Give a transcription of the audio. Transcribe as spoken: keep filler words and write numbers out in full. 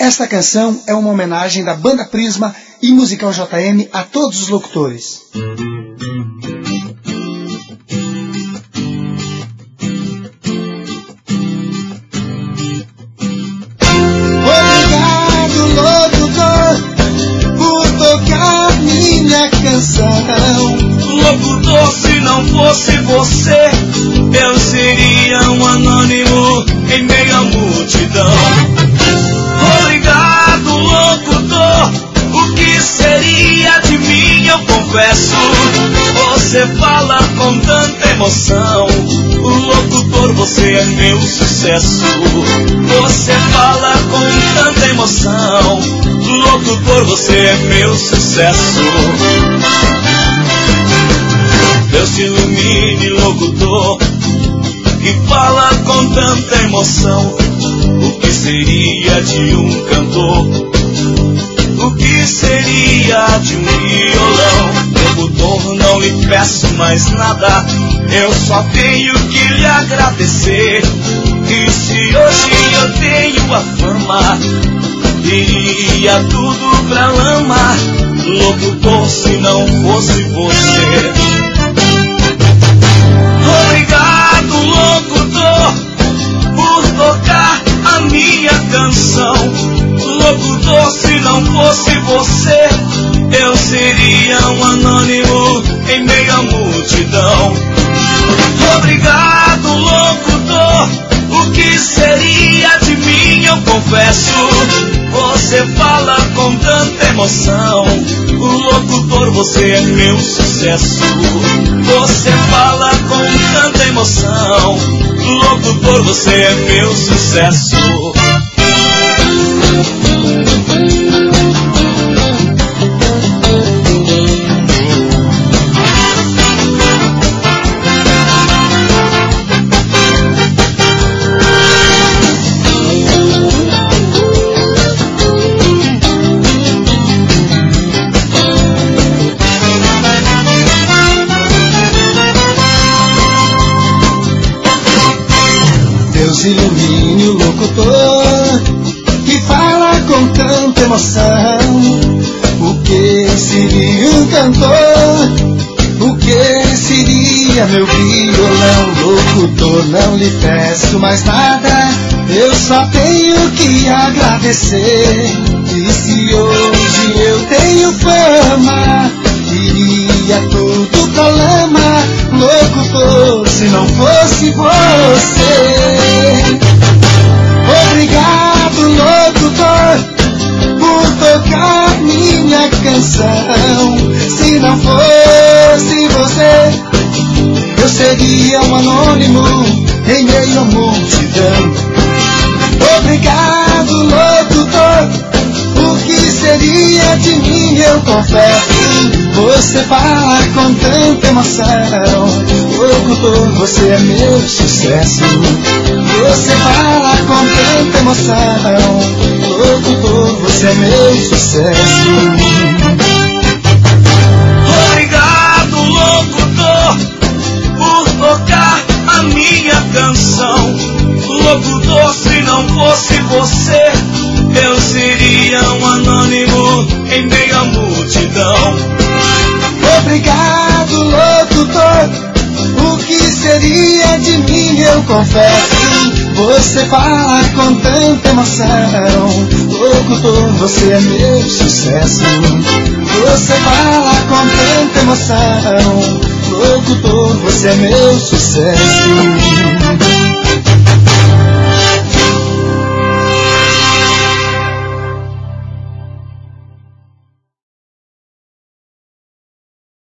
Esta canção é uma homenagem da Banda Prisma e Musical J M a todos os locutores. Obrigado, locutor, por tocar minha canção. Locutor, se não fosse você, eu seria um anônimo em meio à multidão. Obrigado, locutor, o que seria de mim, eu confesso. Você fala com tanta emoção, o locutor, você é meu sucesso. Você fala com tanta emoção, locutor, você é meu sucesso. Deus te ilumine, locutor, que fala com tanta emoção. O que seria de um cantor? O que seria de um violão? Locutor, não lhe peço mais nada, eu só tenho que lhe agradecer. E se hoje eu tenho a fama, iria tudo pra lama. Locutor, se não fosse você. Obrigado, locutor, por tocar a minha canção. Locutor, se não fosse você, eu seria um anônimo em meio à multidão. Obrigado, locutor, o que seria de mim, eu confesso. Você fala com tanta emoção, o locutor, você é meu sucesso. Você fala com tanta emoção, locutor, você é meu sucesso. Ilumine o locutor que fala com tanta emoção. O que seria um cantor? O que seria meu violão? Locutor, não lhe peço mais nada, eu só tenho que agradecer. E se hoje eu tenho fama, iria tudo pra lama. Locutor, se não fosse você. Obrigado, locutor, por tocar minha canção. Se não fosse você, eu seria um anônimo em meio à multidão. Obrigado, locutor, o que seria de mim, eu confesso. Você fala com tanta emoção, locutor, você é meu sucesso. Você fala com tanta emoção, locutor, você é meu sucesso. Obrigado, locutor, por tocar a minha canção. Locutor, se não fosse você, eu seria um anônimo em meio à multidão. Obrigado, locutor, o que seria de mim, eu confesso. Você fala com tanta emoção, locutor, você é meu sucesso. Você fala com tanta emoção, locutor, você é meu sucesso.